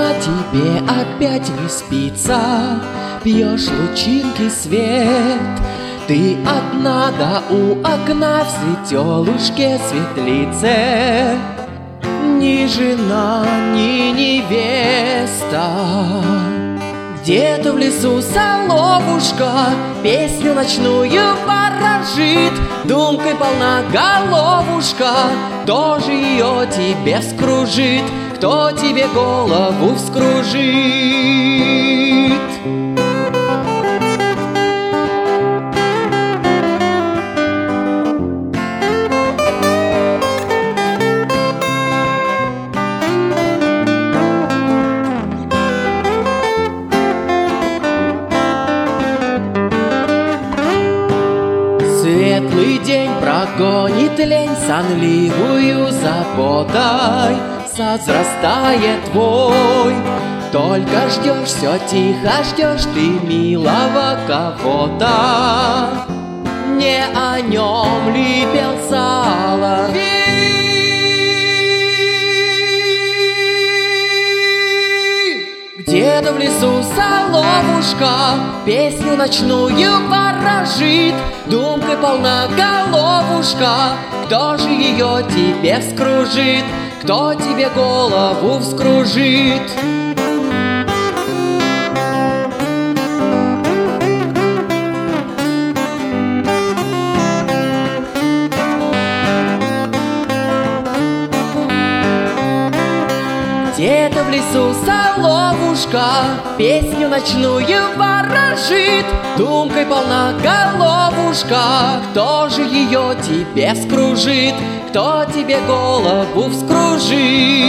тебе опять не спится, пьешь лучинки свет. Ты одна, да у окна в светелушке светлице. Ни жена, ни невеста. Где-то в лесу соловушка песню ночную ворожит. Думкой полна головушка, кто же ее тебе вскружит? Кто тебе голову вскружит? Светлый день прогонит лень сонливую заботой. Созрастает твой, только ждешь, все тихо ждешь ты милого кого-то. Не о нем ли пел соловей? Где-то в лесу соловушка песню ночную ворожит. Думкой полна головушка, кто же ее тебе вскружит? Кто тебе голову вскружит? Где-то в лесу соловушка песню ночную ворожит. Думкой полна головушка, кто же ее тебе вскружит? Кто тебе голову вскружит?